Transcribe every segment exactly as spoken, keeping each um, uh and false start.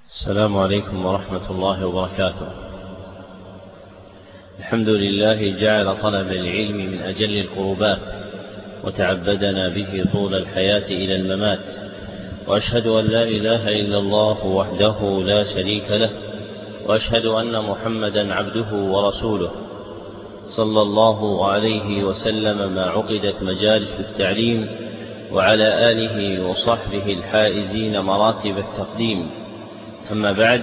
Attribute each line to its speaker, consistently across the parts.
Speaker 1: السلام عليكم ورحمة الله وبركاته. الحمد لله جعل طلب العلم من أجل القربات وتعبدنا به طول الحياة إلى الممات، وأشهد أن لا إله إلا الله وحده لا شريك له، وأشهد أن محمدا عبده ورسوله صلى الله عليه وسلم ما عقدت مجالس التعليم، وعلى آله وصحبه الحائزين مراتب التقديم. أما بعد،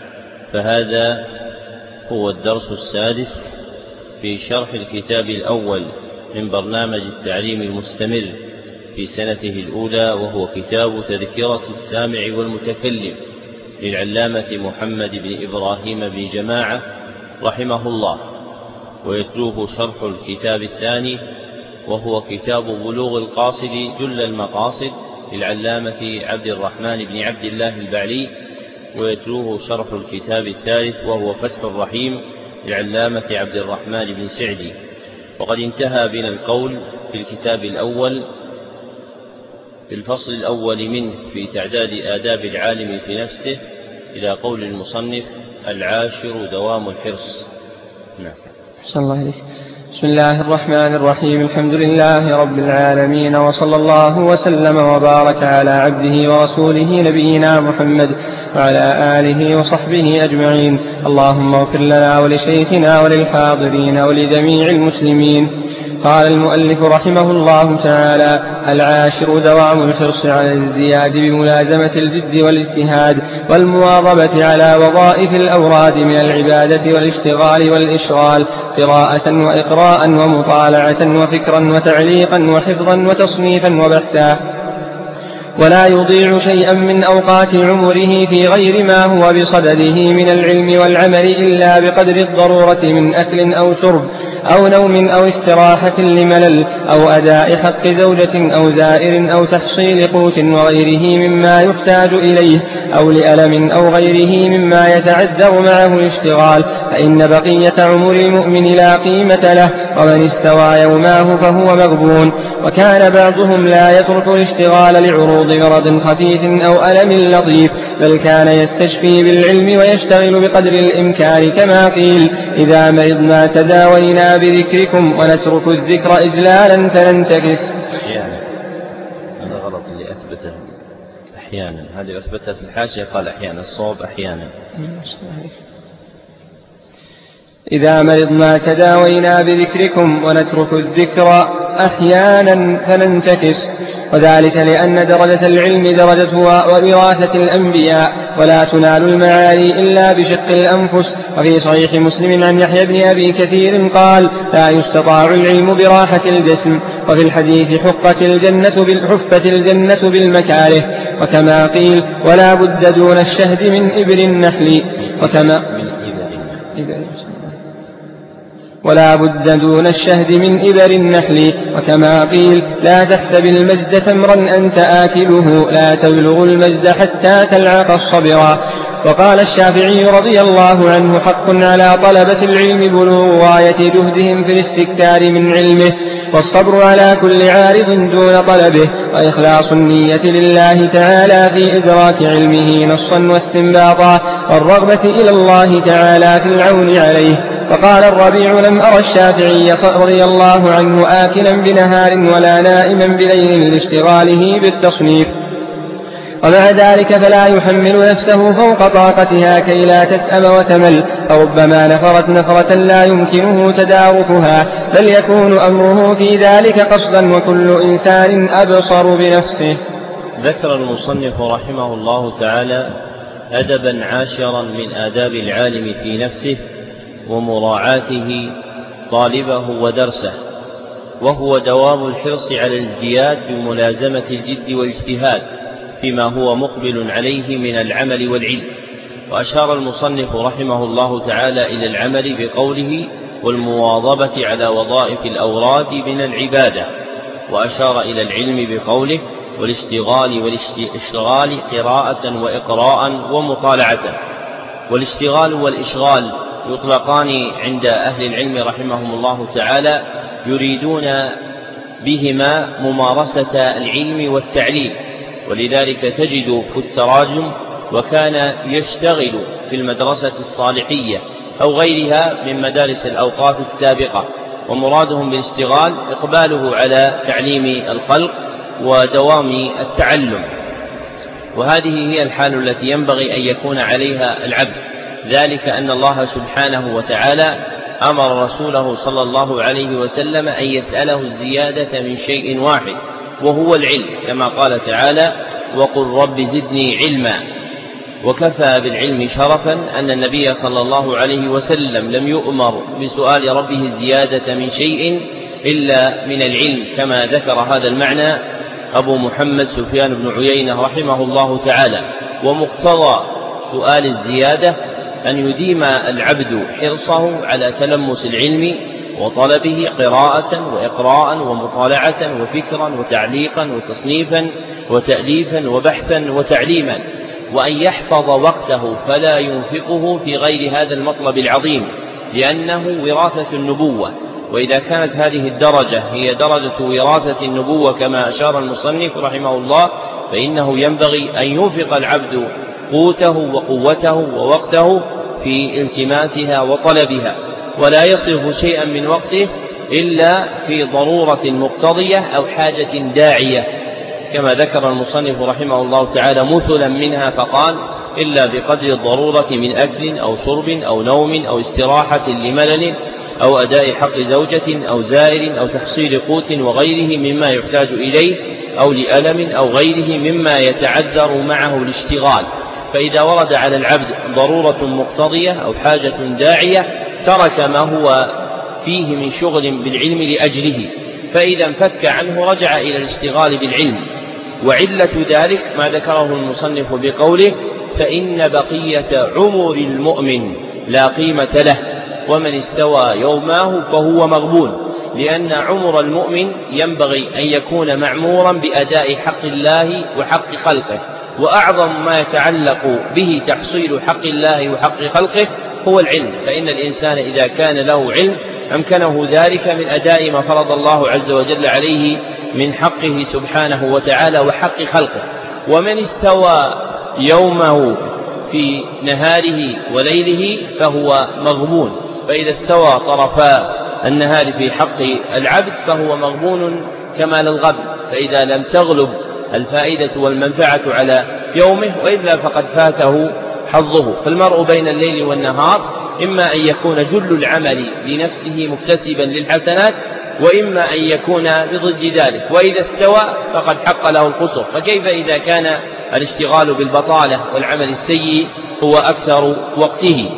Speaker 1: فهذا هو الدرس السادس في شرح الكتاب الأول من برنامج التعليم المستمر في سنته الأولى، وهو كتاب تذكرة السامع والمتكلم للعلامة محمد بن إبراهيم بن جماعة رحمه الله، ويتلوه شرح الكتاب الثاني وهو كتاب بلوغ القاصد جل المقاصد للعلامة عبد الرحمن بن عبد الله البعلي، ويتلوه شرح الكتاب الثالث وهو فتح الرحيم للعلامة عبد الرحمن بن سعدي. وقد انتهى بنا القول في الكتاب الأول في الفصل الأول منه في تعداد آداب العالم في نفسه إلى قول المصنف: العاشر دوام الحرص.
Speaker 2: نعم. أحسن الله عليك. بسم الله الرحمن الرحيم. الحمد لله رب العالمين، وصلى الله وسلم وبارك على عبده ورسوله نبينا محمد وعلى آله وصحبه أجمعين. اللهم اغفر لنا ولشيخنا وللحاضرين ولجميع المسلمين. قال المؤلف رحمه الله تعالى: العاشر دوام الحرص على الازدياد بملازمة الجد والاجتهاد والمواظبة على وظائف الأوراد من العبادة والاشتغال والإشغال، قراءة وإقراء ومطالعة وفكرا وتعليقا وحفظا وتصنيفا وبحثا، ولا يضيع شيئا من أوقات عمره في غير ما هو بصدده من العلم والعمل إلا بقدر الضرورة من أكل أو شرب أو نوم أو استراحة لملل أو أداء حق زوجة أو زائر أو تحصيل قوت وغيره مما يحتاج إليه، أو لألم أو غيره مما يتعذر معه الاشتغال، فإن بقية عمر المؤمن لا قيمة له، ومن استوى يوماه فهو مغبون. وكان بعضهم لا يترك الاشتغال لعروض مرض خفيف أو ألم لطيف، بل كان يستشفي بالعلم ويشتغل بقدر الإمكان، كما قيل: إذا مرضنا تداوينا بذكركم ونترك الذكر إجلالا فننتكس.
Speaker 1: أحيانا هذا غلط اللي أثبته أحيانا، هذه أثبتها في الحاشية قال أحيانا، الصواب أحيانا.
Speaker 2: إذا مرضنا تداوينا بذكركم ونترك الذكر أحيانا فننتكس، وذلك لأن درجة العلم درجة ووراثة الأنبياء، ولا تنال المعالي إلا بشق الأنفس. وفي صحيح مسلم عن يحيى بن أبي كثير قال: لا يستطاع العلم براحة الجسم. وفي الحديث: حفت الجنة بالحفت الجنة بالمكاره. وكما قيل: ولا بد دون الشهد من إبر النحل. وكما ولا بد دون الشهد من إبر النحل. وكما قيل: لا تحسب المجد تمرا أنت آكله، لا تبلغ المجد حتى تلعق الصبرا. وقال الشافعي رضي الله عنه: حق على طلبة العلم بلوغ غاية جهدهم في الاستكثار من علمه، والصبر على كل عارض دون طلبه، وإخلاص النية لله تعالى في إدراك علمه نصا واستنباطا، والرغبة إلى الله تعالى في العون عليه. فقال الربيع: لم أرى الشافعي رضي الله عنه آكلا بنهار ولا نائما بليل لاشتغاله بالتصنيف، ومع ذلك فلا يحمل نفسه فوق طاقتها كي لا تسأم وتمل، فربما نفرت نفرة لا يمكنه تداركها، بل يكون أمره في ذلك قصدا، وكل إنسان أبصر بنفسه.
Speaker 1: ذكر المصنف رحمه الله تعالى أدبا عاشرا من آداب العالم في نفسه ومراعاته طالبه ودرسه، وهو دوام الحرص على الازدياد بملازمة الجد والاجتهاد فيما هو مقبل عليه من العمل والعلم. وأشار المصنف رحمه الله تعالى إلى العمل بقوله: والمواظبة على وظائف الأوراد من العبادة، وأشار إلى العلم بقوله: والاشتغال والاشتغال قراءة وإقراء ومطالعة. والاشتغال والإشغال يطلقان عند أهل العلم رحمهم الله تعالى، يريدون بهما ممارسة العلم والتعليم، ولذلك تجد في التراجم وكان يشتغل في المدرسة الصالحية أو غيرها من مدارس الأوقاف السابقة، ومرادهم بالاشتغال إقباله على تعليم الخلق ودوام التعلم، وهذه هي الحال التي ينبغي أن يكون عليها العبد، ذلك أن الله سبحانه وتعالى أمر رسوله صلى الله عليه وسلم أن يسأله الزيادة من شيء واحد وهو العلم، كما قال تعالى: وقل رب زدني علما. وكفى بالعلم شرفا أن النبي صلى الله عليه وسلم لم يؤمر بسؤال ربه الزيادة من شيء إلا من العلم، كما ذكر هذا المعنى أبو محمد سفيان بن عيينة رحمه الله تعالى. ومقتضى سؤال الزيادة أن يديم العبد حرصه على تلمس العلم وطلبه قراءة وإقراء ومطالعة وفكرا وتعليقا وتصنيفا وتأليفا وبحثا وتعليما، وأن يحفظ وقته فلا ينفقه في غير هذا المطلب العظيم، لأنه وراثة النبوة. وإذا كانت هذه الدرجة هي درجة وراثة النبوة كما أشار المصنف رحمه الله، فإنه ينبغي أن ينفق العبد قوته وقوته ووقته في التماسها وطلبها، ولا يصرف شيئا من وقته إلا في ضرورة مقتضية أو حاجة داعية، كما ذكر المصنف رحمه الله تعالى مثلا منها فقال: إلا بقدر الضرورة من أكل أو شرب أو نوم أو استراحة لملل أو أداء حق زوجة أو زائر أو تحصيل قوت وغيره مما يحتاج إليه، أو لألم أو غيره مما يتعذر معه الاشتغال. فإذا ورد على العبد ضرورة مقتضية أو حاجة داعية ترك ما هو فيه من شغل بالعلم لأجله، فإذا انفك عنه رجع إلى الاشتغال بالعلم. وعلة ذلك ما ذكره المصنف بقوله: فإن بقية عمر المؤمن لا قيمة له، ومن استوى يوماه فهو مغبون، لأن عمر المؤمن ينبغي أن يكون معمورا بأداء حق الله وحق خلقه، وأعظم ما يتعلق به تحصيل حق الله وحق خلقه هو العلم، فإن الإنسان إذا كان له علم أمكنه ذلك من أداء ما فرض الله عز وجل عليه من حقه سبحانه وتعالى وحق خلقه. ومن استوى يومه في نهاره وليله فهو مغبون، فإذا استوى طرفا النهار في حق العبد فهو مغبون كمال الغبن، فإذا لم تغلب الفائدة والمنفعة على يومه وإلا فقد فاته حظه. فالمرء بين الليل والنهار إما أن يكون جل العمل لنفسه مكتسبا للحسنات، وإما أن يكون بضد ذلك، وإذا استوى فقد حق له القصر، فكيف إذا كان الاشتغال بالبطالة والعمل السيء هو أكثر وقته.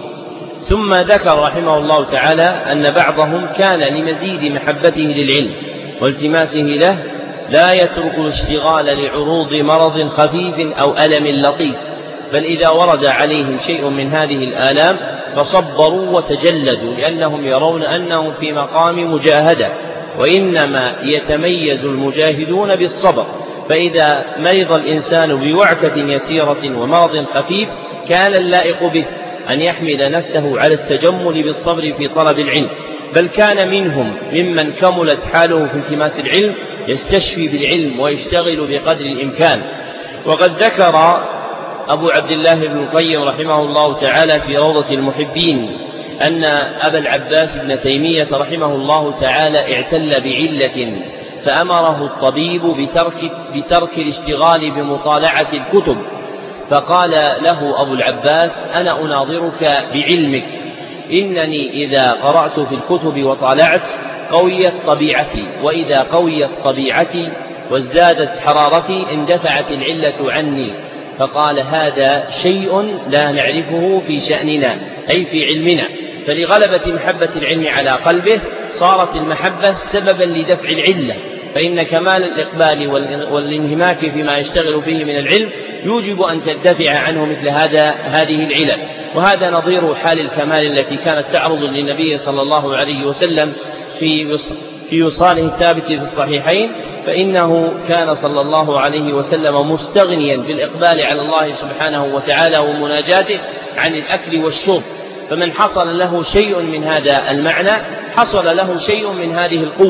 Speaker 1: ثم ذكر رحمه الله تعالى أن بعضهم كان لمزيد محبته للعلم والتماسه له لا يترك الاشتغال لعروض مرض خفيف أو ألم لطيف، بل إذا ورد عليهم شيء من هذه الآلام فصبروا وتجلدوا، لأنهم يرون أنهم في مقام مجاهدة، وإنما يتميز المجاهدون بالصبر. فإذا مرض الإنسان بوعكة يسيرة ومرض خفيف كان اللائق به أن يحمل نفسه على التجمل بالصبر في طلب العلم، بل كان منهم ممن كملت حاله في التماس العلم يستشفي بالعلم ويشتغل بقدر الإمكان. وقد ذكر أبو عبد الله بن القيم رحمه الله تعالى في روضة المحبين أن أبا العباس ابن تيمية رحمه الله تعالى اعتل بعلة فأمره الطبيب بترك, بترك الاشتغال بمطالعة الكتب، فقال له أبو العباس: أنا أناظرك بعلمك، إنني إذا قرأت في الكتب وطالعت قويت طبيعتي، وإذا قويت طبيعتي وازدادت حرارتي اندفعت العلة عني. فقال: هذا شيء لا نعرفه في شأننا أي في علمنا. فلغلبة محبة العلم على قلبه صارت المحبة سببا لدفع العلة، فإن كمال الإقبال والانهماك فيما يشتغل فيه من العلم يوجب أن تدفع عنه مثل هذا هذه العلل. وهذا نظير حال الكمال التي كانت تعرض للنبي صلى الله عليه وسلم في في وصاله الثابت في الصحيحين، فإنه كان صلى الله عليه وسلم مستغنيا بالإقبال على الله سبحانه وتعالى ومناجاته عن الأكل والشرب، فمن حصل له شيء من هذا المعنى حصل له شيء من هذه القوة.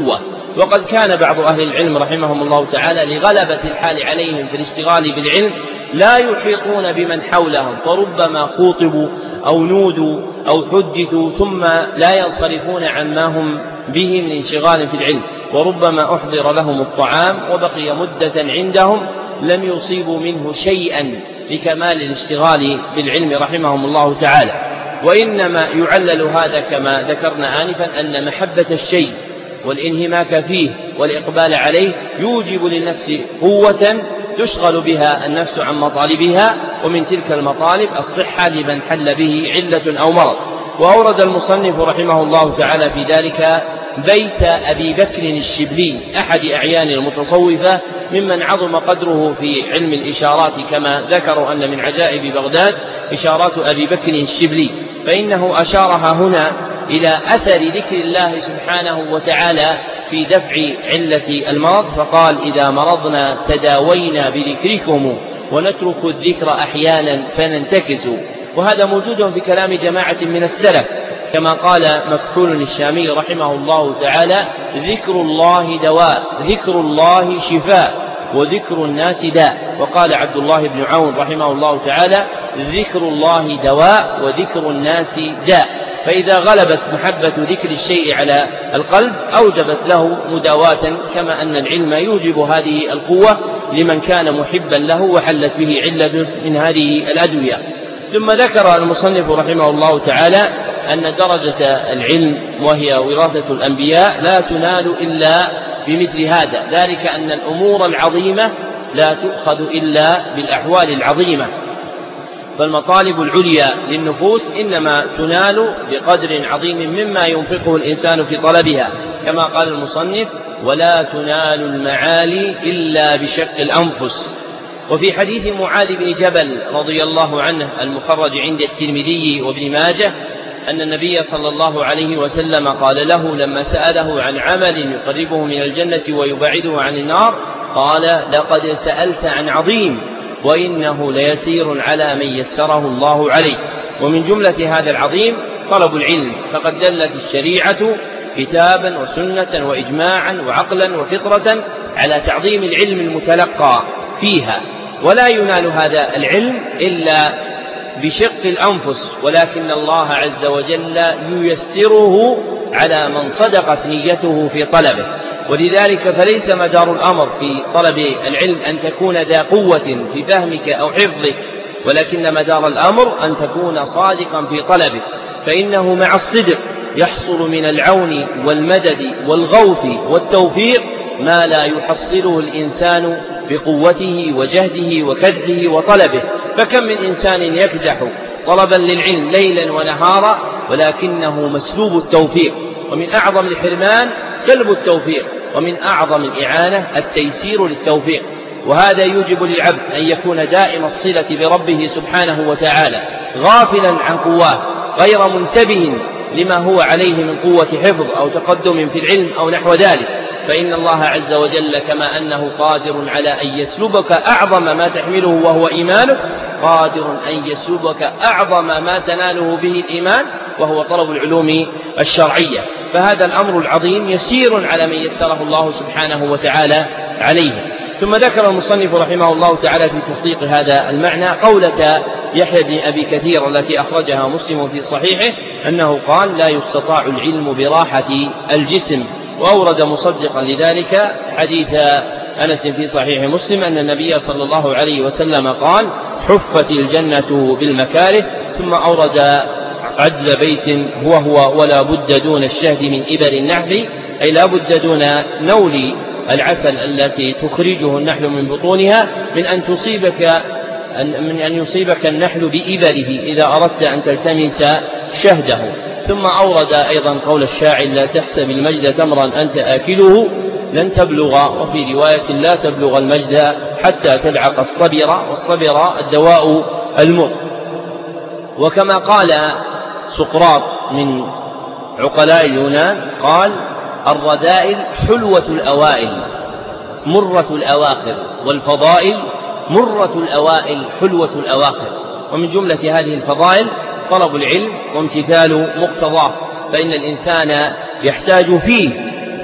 Speaker 1: وقد كان بعض أهل العلم رحمهم الله تعالى لغلبة الحال عليهم في الاشتغال بالعلم لا يحيطون بمن حولهم، فربما خوطبوا أو نودوا أو حدثوا ثم لا ينصرفون عما هم به من انشغال في العلم، وربما أحضر لهم الطعام وبقي مدة عندهم لم يصيبوا منه شيئا لكمال الاشتغال بالعلم رحمهم الله تعالى. وإنما يعلل هذا كما ذكرنا آنفا أن محبة الشيء والانهماك فيه والإقبال عليه يوجب للنفس قوة تشغل بها النفس عن مطالبها، ومن تلك المطالب الصحة لمن حل به علة أو مرض. وأورد المصنف رحمه الله تعالى في ذلك بيت أبي بكر الشبلي أحد أعيان المتصوفة ممن عظم قدره في علم الإشارات، كما ذكروا أن من عجائب بغداد إشارات أبي بكر الشبلي، فإنه أشارها هنا إلى أثر ذكر الله سبحانه وتعالى في دفع علة المرض، فقال: إذا مرضنا تداوينا بذكركم ونترك الذكر أحيانا فننتكس. وهذا موجود في كلام جماعة من السلف، كما قال مكحول الشامي رحمه الله تعالى: ذكر الله دواء، ذكر الله شفاء، وذكر الناس داء. وقال عبد الله بن عون رحمه الله تعالى: ذكر الله دواء وذكر الناس داء. فإذا غلبت محبة ذكر الشيء على القلب أوجبت له مداواة، كما أن العلم يوجب هذه القوة لمن كان محبا له وحلت به علة من هذه الأدوية. ثم ذكر المصنف رحمه الله تعالى أن درجة العلم وهي وراثة الأنبياء لا تنال إلا بمثل هذا، ذلك أن الأمور العظيمة لا تؤخذ إلا بالأحوال العظيمة، فالمطالب العليا للنفوس إنما تنال بقدر عظيم مما ينفقه الإنسان في طلبها، كما قال المصنف: ولا تنال المعالي إلا بشق الأنفس. وفي حديث معاذ بن جبل رضي الله عنه المخرج عند الترمذي وابن ماجه أن النبي صلى الله عليه وسلم قال له لما سأله عن عمل يقربه من الجنة ويبعده عن النار، قال: لقد سألت عن عظيم وإنه ليسير على من يسره الله عليه. ومن جملة هذا العظيم طلب العلم، فقد دلت الشريعة كتابا وسنة وإجماعا وعقلا وفطرة على تعظيم العلم المتلقى فيها، ولا ينال هذا العلم إلا بشق الأنفس، ولكن الله عز وجل ييسره على من صدقت نيته في طلبه. ولذلك فليس مدار الأمر في طلب العلم أن تكون ذا قوة في فهمك أو حفظك، ولكن مدار الأمر أن تكون صادقا في طلبك، فإنه مع الصدق يحصل من العون والمدد والغوث والتوفيق ما لا يحصله الإنسان بقوته وجهده وكدحه وطلبه. فكم من إنسان يكدح طلبا للعلم ليلا ونهارا ولكنه مسلوب التوفيق، ومن أعظم الحرمان سلب التوفيق، ومن أعظم الإعانة التيسير للتوفيق. وهذا يوجب للعبد أن يكون دائم الصلة بربه سبحانه وتعالى، غافلا عن قواه، غير منتبه لما هو عليه من قوة حفظ أو تقدم في العلم أو نحو ذلك، فإن الله عز وجل كما أنه قادر على أن يسلبك أعظم ما تحمله وهو إيمانك، قادر أن يسلبك أعظم ما تناله به الإيمان وهو طلب العلوم الشرعية. فهذا الأمر العظيم يسير على من يسره الله سبحانه وتعالى عليه. ثم ذكر المصنف رحمه الله تعالى في تصديق هذا المعنى قولة يحيى بن أبي كثير التي أخرجها مسلم في صحيحه أنه قال: لا يستطاع العلم براحة الجسم. وأورد مصدقا لذلك حديث أنس في صحيح مسلم أن النبي صلى الله عليه وسلم قال: حفت الجنة بالمكاره. ثم أورد عجز بيت هو هو ولا بد دون الشهد من إبر النحل، أي لا بد دون نول العسل التي تخرجه النحل من بطونها من أن تصيبك من أن يصيبك النحل بإبره إذا أردت أن تلتمس شهده. ثم أورد أيضا قول الشاعر: لا تحسب المجد تمرا أنت آكله لن تبلغ، وفي رواية: لا تبلغ المجد حتى تلعق الصبر، والصبر الدواء المر. وكما قال سقراط من عقلاء اليونان قال: الرذائل حلوة الأوائل مرة الأواخر، والفضائل مرة الأوائل حلوة الأواخر. ومن جملة هذه الفضائل طلب العلم وامتثال مقتضاه، فإن الإنسان يحتاج فيه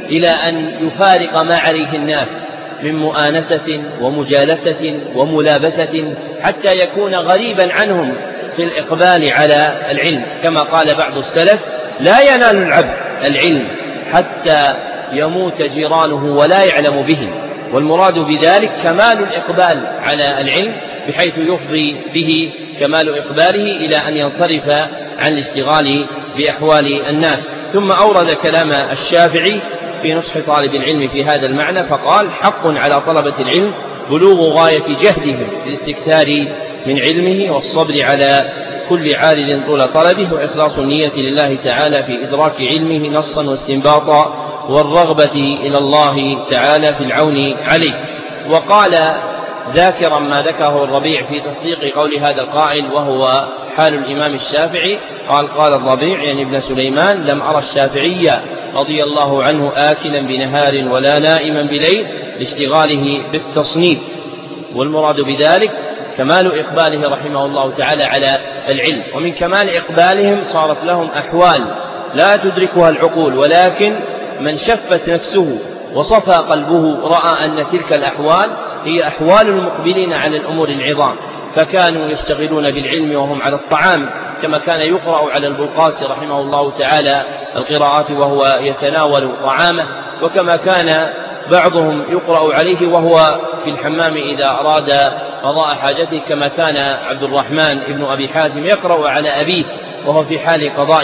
Speaker 3: إلى أن يفارق ما عليه الناس من مؤانسة ومجالسة وملابسة حتى يكون غريبا عنهم في الإقبال على العلم، كما قال بعض السلف: لا ينال العبد العلم حتى يموت جيرانه ولا يعلم به. والمراد بذلك كمال الإقبال على العلم، بحيث يفضي به كمال إقباله إلى أن ينصرف عن الاشتغال بأحوال الناس. ثم أورد كلام الشافعي في نصح طالب العلم في هذا المعنى فقال: حق على طلبة العلم بلوغ غاية جهدهم في الاستكثار من علمه والصبر على كل عارض طول طلبه، وإخلاص النية لله تعالى في إدراك علمه نصا واستنباطا، والرغبة إلى الله تعالى في العون عليه. وقال ذاكرا ما ذكره الربيع في تصديق قول هذا القائل وهو حال الإمام الشافعي، قال: قال الربيع يعني ابن سليمان: لم أرى الشافعي رضي الله عنه آكلا بنهار ولا نائما بليل لاشتغاله بالتصنيف. والمراد بذلك كمال إقباله رحمه الله تعالى على العلم. ومن كمال إقبالهم صارت لهم أحوال لا تدركها العقول، ولكن من شفت نفسه وصفى قلبه رأى أن تلك الأحوال هي أحوال المقبلين على الأمور العظام، فكانوا يشتغلون بالعلم وهم على الطعام، كما كان يقرأ على البلقاسي رحمه الله تعالى القراءات وهو يتناول طعامه، وكما كان بعضهم يقرأ عليه وهو في الحمام إذا أراد قضاء حاجته، كما كان عبد الرحمن ابن أبي حاتم يقرأ على أبيه وهو في حال قضاء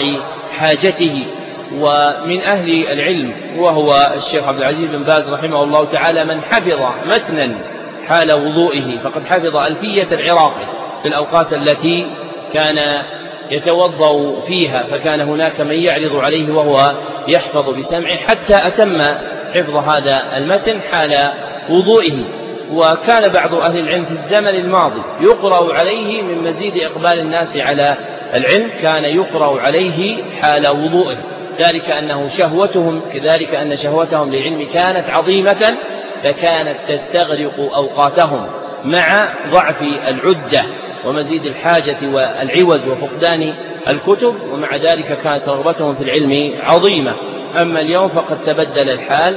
Speaker 3: حاجته. ومن أهل العلم وهو الشيخ عبد العزيز بن باز رحمه الله تعالى من حفظ متنا حال وضوئه، فقد حفظ ألفية العراقي في الأوقات التي كان يتوضأ فيها، فكان هناك من يعرض عليه وهو يحفظ بسمعه حتى أتم حفظ هذا المتن حال وضوئه. وكان بعض أهل العلم في الزمن الماضي يقرأ عليه من مزيد إقبال الناس على العلم، كان يقرأ عليه حال وضوئه، ذلك أنه شهوتهم كذلك أن شهوتهم للعلم كانت عظيمة، فكانت تستغرق أوقاتهم مع ضعف العدة ومزيد الحاجة والعوز وفقدان الكتب، ومع ذلك كانت رغبتهم في العلم عظيمة. أما اليوم فقد تبدل الحال،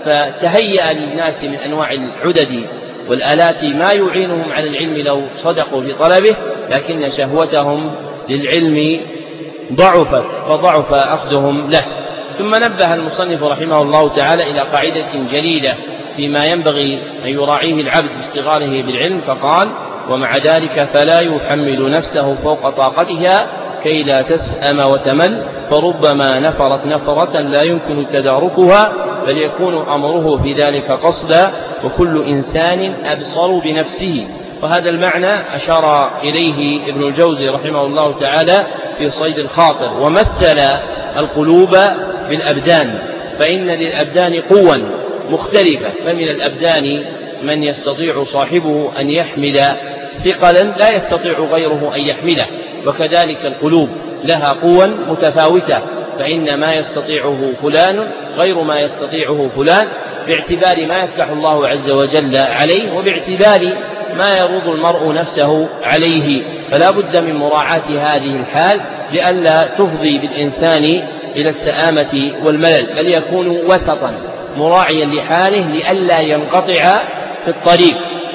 Speaker 3: فتهيأ للناس من أنواع العدد والآلات ما يعينهم على العلم لو صدقوا في طلبه، لكن شهوتهم للعلم ضعفت فضعف أخذهم له. ثم نبه المصنف رحمه الله تعالى إلى قاعدة جليلة فيما ينبغي أن يراعيه العبد باشتغاله بالعلم، فقال: ومع ذلك فلا يحمل نفسه فوق طاقتها كي لا تسأم وتمل، فربما نفرت نفرة لا يمكن تداركها، بل يكون أمره في ذلك قصدا، وكل إنسان أبصر بنفسه. وهذا المعنى أشار إليه ابن الجوزي رحمه الله تعالى في صيد الخاطر، ومثل القلوب بالأبدان، فإن للأبدان قوى مختلفة، فمن الأبدان من يستطيع صاحبه أن يحمل ثقلا لا يستطيع غيره أن يحمله، وكذلك القلوب لها قوى متفاوتة، فإن ما يستطيعه فلان غير ما يستطيعه فلان، باعتبار ما يفتح الله عز وجل عليه، وباعتبار ما يروض المرء نفسه عليه. فلا بد من مراعاة هذه الحال لئلا تفضي بالإنسان إلى السآمة والملل، بل يكون وسطا مراعيا لحاله لئلا ينقطع في الطريق.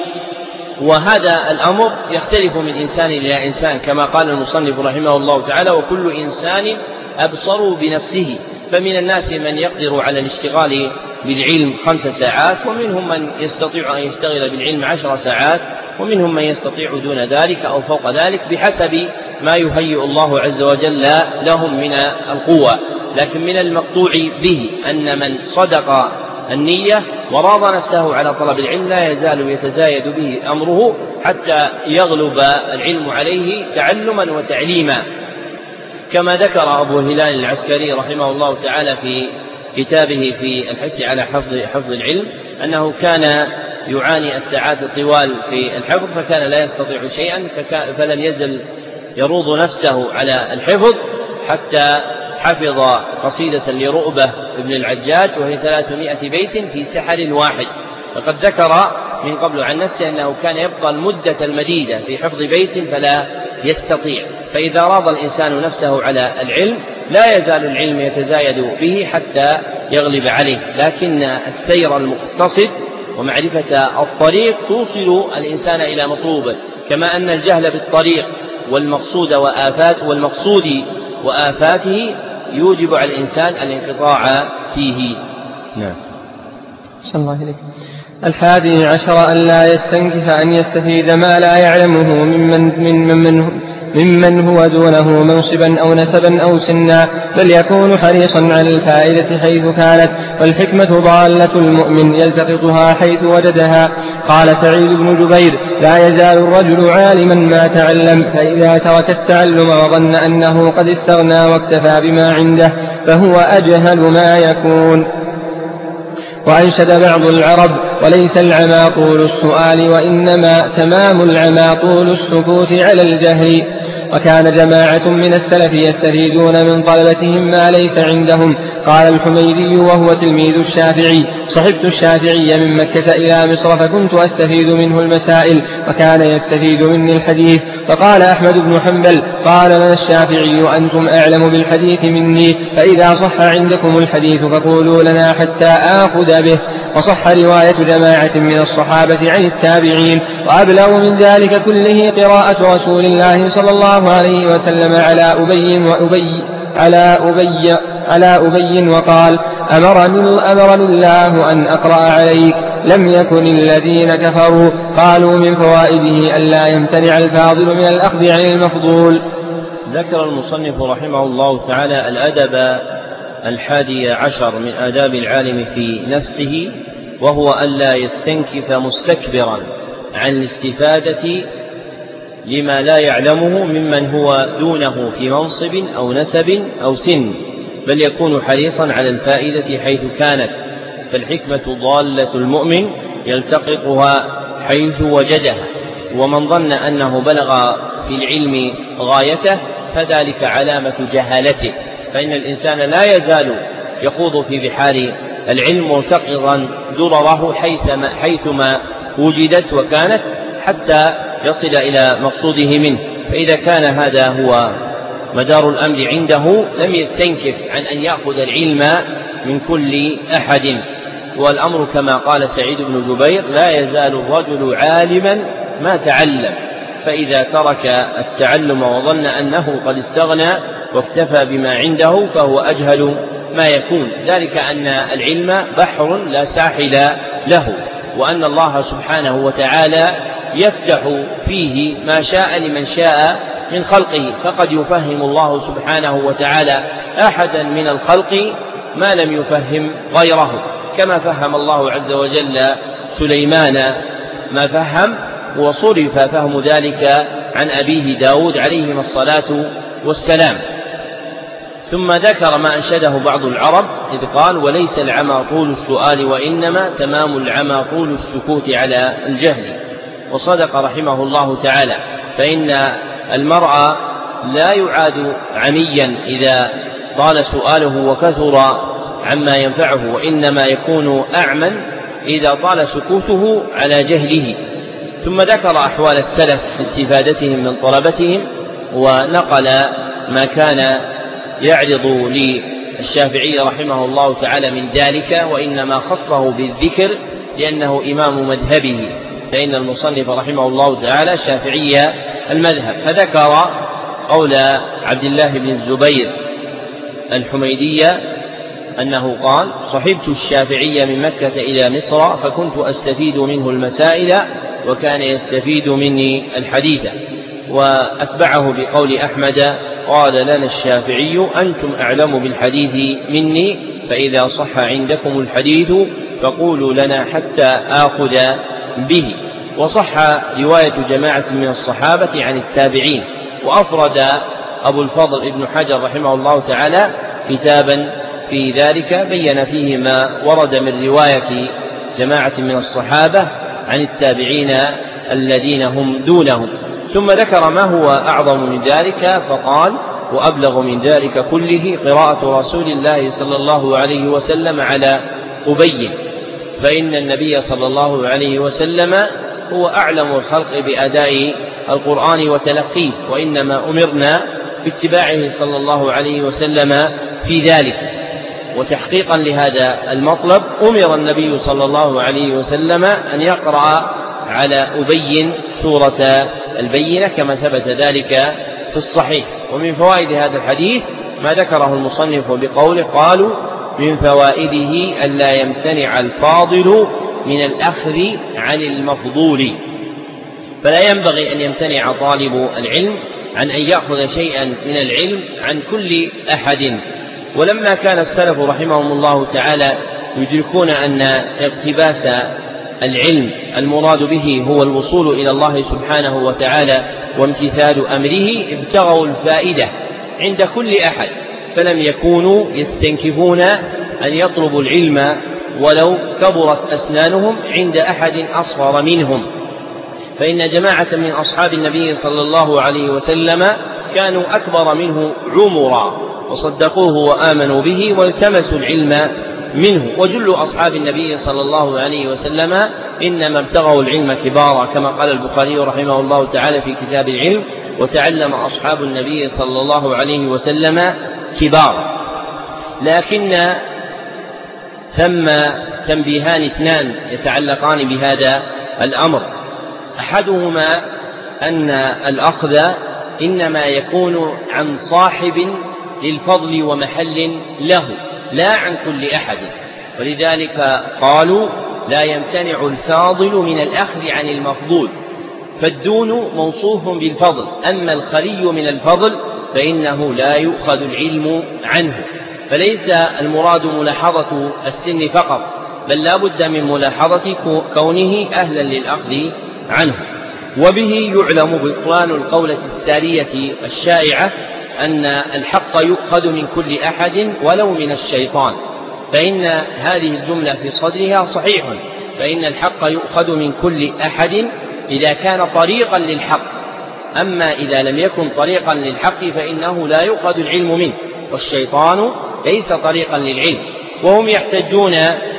Speaker 3: وهذا الأمر يختلف من إنسان إلى إنسان، كما قال المصنف رحمه الله تعالى: وكل إنسان أبصر بنفسه. فمن الناس من يقدر على الاشتغال بالعلم خمس ساعات، ومنهم من يستطيع أن يشتغل بالعلم عشر ساعات، ومنهم من يستطيع دون ذلك أو فوق ذلك بحسب ما يهيئ الله عز وجل لهم من القوة. لكن من المقطوع به أن من صدق النية وراض نفسه على طلب العلم لا يزال يتزايد به أمره حتى يغلب العلم عليه تعلما وتعليما، كما ذكر أبو هلال العسكري رحمه الله تعالى في كتابه في الحث على حفظ حفظ العلم أنه كان يعاني الساعات الطوال في الحفظ، فكان لا يستطيع شيئا، فلم يزل يروض نفسه على الحفظ حتى حفظ قصيدة لرؤبة ابن العجاج وهي ثلاثمائة بيت في سحر واحد. فقد ذكر من قبل عن نفسه أنه كان يبقى المدة المديدة في حفظ بيت فلا يستطيع. فإذا راض الإنسان نفسه على العلم لا يزال العلم يتزايد به حتى يغلب عليه، لكن السير المقتصد ومعرفة الطريق توصل الإنسان إلى مطلوبه، كما أن الجهل بالطريق والمقصود وآفات والمقصود وآفاته يوجب على الإنسان الانقطاع فيه. نعم.
Speaker 2: صلى الله عليه. الحادي عشر أن لا يستنكف أن يستفيد ما لا يعلمه ممن, من من ممن هو دونه منصبا أو نسبا أو سنا، بل يكون حريصا على الفائدة حيث كانت، والحكمة ضالة المؤمن يلتقطها حيث وجدها. قال سعيد بن جبير: لا يزال الرجل عالما ما تعلم، فإذا ترك التعلم وظن أنه قد استغنى واكتفى بما عنده فهو أجهل ما يكون. وأنشد بعض العرب: وليس العمى طول السؤال، وإنما تمام العمى طول السكوت على الجهل. وكان جماعة من السلف يستفيدون من طلبتهم ما ليس عندهم. قال الحميدي وهو تلميذ الشافعي: صحبت الشافعي من مكة إلى مصر فكنت أستفيد منه المسائل، وكان يستفيد مني الحديث. فقال أحمد بن حنبل: قال لنا الشافعي: أنتم أعلم بالحديث مني، فإذا صح عندكم الحديث فقولوا لنا حتى آخذ به. وصح رواية جماعة من الصحابة عن التابعين. وأبلغ من ذلك كله قراءة رسول الله صلى الله عليه وسلم على أبي وأبي على أبي على أبي وقال: أمرني, أمرني الله أن أقرأ عليك. لم يكن الذين كفروا قالوا من فوائده ألا يمتنع الفاضل من الأخذ عن المفضول.
Speaker 1: ذكر المصنف رحمه الله تعالى الأدب الحادي عشر من آداب العالم في نفسه، وهو ألا يستنكف مستكبرا عن الاستفادة لما لا يعلمه ممن هو دونه في منصب أو نسب أو سن، بل يكون حريصا على الفائدة حيث كانت، فالحكمة ضالة المؤمن يلتقطها حيث وجدها. ومن ظن أنه بلغ في العلم غايته فذلك علامة جهالته، فإن الإنسان لا يزال يخوض في بحار العلم ملتقطا درره حيثما, حيثما وجدت وكانت حتى يصل إلى مقصوده منه. فإذا كان هذا هو مدار الأمر عنده لم يستنكف عن أن يأخذ العلم من كل أحد. والأمر كما قال سعيد بن جبير: لا يزال الرجل عالما ما تعلم، فإذا ترك التعلم وظن أنه قد استغنى واكتفى بما عنده فهو أجهل ما يكون. ذلك أن العلم بحر لا ساحل له، وأن الله سبحانه وتعالى يفتح فيه ما شاء لمن شاء من خلقه، فقد يفهم الله سبحانه وتعالى أحدا من الخلق ما لم يفهم غيره، كما فهم الله عز وجل سليمان ما فهم، وصرف فهم ذلك عن أبيه داود عليهما الصلاة والسلام. ثم ذكر ما أنشده بعض العرب إذ قال: وليس العمى طول السؤال، وإنما تمام العمى طول السكوت على الجهل. وصدق رحمه الله تعالى، فإن المرء لا يعاد عميا إذا طال سؤاله وكثر عما ينفعه، وإنما يكون أعمى إذا طال سكوته على جهله. ثم ذكر أحوال السلف في استفادتهم من طلبتهم، ونقل ما كان يعرض للشافعي رحمه الله تعالى من ذلك، وإنما خصه بالذكر لأنه إمام مذهبه، فإن المصنف رحمه الله تعالى شافعي المذهب. فذكر قول عبد الله بن الزبير الحميدية أنه قال: صحبت الشافعي من مكة إلى مصر فكنت أستفيد منه المسائل، وكان يستفيد مني الحديث. وأتبعه بقول أحمد: قال لنا الشافعي: أنتم أعلم بالحديث مني، فإذا صح عندكم الحديث فقولوا لنا حتى آخذ به. وصح رواية جماعة من الصحابة عن التابعين. وأفرد أبو الفضل ابن حجر رحمه الله تعالى كتابا في ذلك بين فيه ما ورد من رواية جماعة من الصحابة عن التابعين الذين هم دونهم. ثم ذكر ما هو أعظم من ذلك فقال: وأبلغ من ذلك كله قراءة رسول الله صلى الله عليه وسلم على أبي، فإن النبي صلى الله عليه وسلم هو أعلم الخلق بأداء القرآن وتلقيه، وإنما أمرنا
Speaker 3: باتباعه صلى الله عليه وسلم في ذلك. وتحقيقا لهذا المطلب أمر النبي صلى الله عليه وسلم أن يقرأ على أبي سورة البينة كما ثبت ذلك في الصحيح. ومن فوائد هذا الحديث ما ذكره المصنف بقوله قالوا من فوائده ألا يمتنع الفاضل من الأخذ عن المفضول، فلا ينبغي أن يمتنع طالب العلم عن أن يأخذ شيئا من العلم عن كل أحد. ولما كان السلف رحمهم الله تعالى يدركون أن اقتباس العلم المراد به هو الوصول إلى الله سبحانه وتعالى وامتثال أمره، ابتغوا الفائدة عند كل أحد، فلم يكونوا يستنكفون أن يطلبوا العلم ولو كبرت أسنانهم عند أحد أصغر منهم. فإن جماعة من أصحاب النبي صلى الله عليه وسلم كانوا أكبر منه عمرا وصدقوه وآمنوا به والتمسوا العلم منه. وجل أصحاب النبي صلى الله عليه وسلم إنما ابتغوا العلم كبارا، كما قال البخاري رحمه الله تعالى في كتاب العلم وتعلم أصحاب النبي صلى الله عليه وسلم كبارا. لكن ثم تنبيهان اثنان يتعلقان بهذا الأمر، أحدهما أن الأخذ إنما يكون عن صاحب للفضل ومحل له لا عن كل أحد، ولذلك قالوا لا يمتنع الفاضل من الأخذ عن المفضول، فالدون موصوف بالفضل، أما الخلي من الفضل فإنه لا يؤخذ العلم عنه. فليس المراد ملاحظة السن فقط، بل لا بد من ملاحظة كونه أهلا للأخذ عنه. وبه يعلم بطلان القولة السارية الشائعة أن الحق يؤخذ من كل أحد ولو من الشيطان، فإن هذه الجملة في صدرها صحيح، فإن الحق يؤخذ من كل أحد إذا كان طريقا للحق، أما إذا لم يكن طريقا للحق فإنه لا يؤخذ العلم منه، والشيطان ليس طريقا للعلم. وهم يحتجون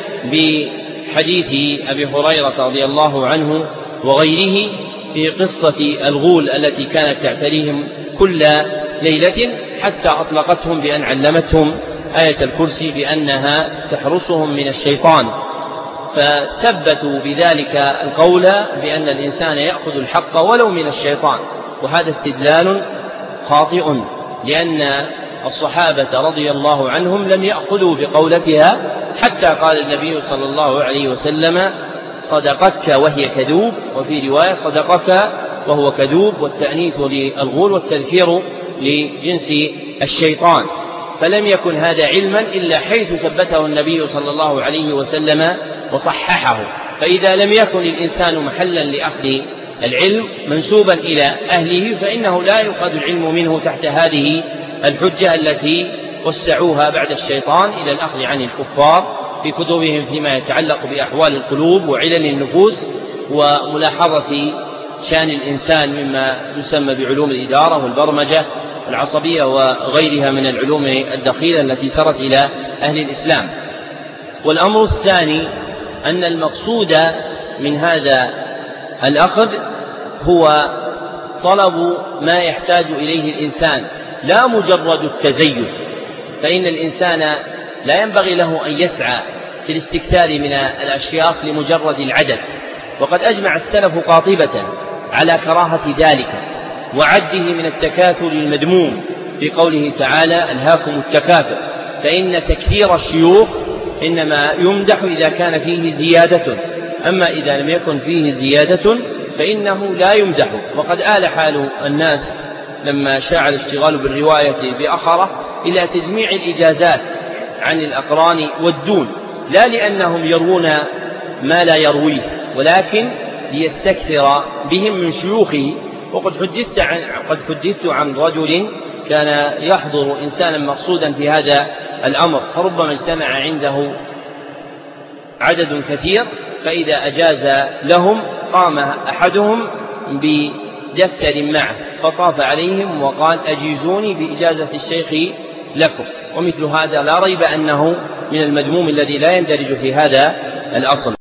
Speaker 3: بحديث أبي هريرة رضي الله عنه وغيره في قصة الغول التي كانت تعتريهم كل ليلة حتى أطلقتهم بأن علمتهم آية الكرسي بأنها تحرسهم من الشيطان، فثبتوا بذلك القول بأن الإنسان يأخذ الحق ولو من الشيطان. وهذا استدلال خاطئ، لأن الصحابة رضي الله عنهم لم يأخذوا بقولتها حتى قال النبي صلى الله عليه وسلم صدقتك وهي كذوب، وفي رواية صدقك وهو كذوب، والتأنيث للغول والتذكير لجنس الشيطان. فلم يكن هذا علما إلا حيث ثبته النبي صلى الله عليه وسلم وصححه. فإذا لم يكن الإنسان محلا لأخذ العلم منسوبا إلى أهله فإنه لا يؤخذ العلم منه تحت هذه الحجة التي وسعوها بعد الشيطان إلى الأخذ عن الكفار في كتبهم فيما يتعلق بأحوال القلوب وعلل النفوس وملاحظة شأن الإنسان مما يسمى بعلوم الإدارة والبرمجة العصبية وغيرها من العلوم الدخيلة التي سرت إلى أهل الإسلام. والأمر الثاني أن المقصود من هذا الأخذ هو طلب ما يحتاج إليه الإنسان لا مجرد التزيد، فإن الإنسان لا ينبغي له أن يسعى في الاستكثار من الأشياخ لمجرد العدد، وقد أجمع السلف قاطبة على كراهة ذلك وعده من التكاثر المذموم في قوله تعالى ألهاكم التكاثر، فإن تكثير الشيوخ إنما يمدح إذا كان فيه زيادة، أما إذا لم يكن فيه زيادة فإنه لا يمدح. وقد آل حال الناس لما شاع الاشتغال بالرواية بأخرة إلى تجميع الإجازات عن الأقران والدون، لا لأنهم يروون ما لا يرويه، ولكن ليستكثر بهم من شيوخه. وقد حدثت عن, قد حدثت عن رجل كان يحضر إنسانا مقصودا في هذا الأمر، فربما اجتمع عنده عدد كثير، فإذا أجاز لهم قام أحدهم بدفتر معه فطاف عليهم وقال أجيزوني بإجازة الشيخ لكم. ومثل هذا لا ريب أنه من المذموم الذي لا يندرج في هذا الأصل.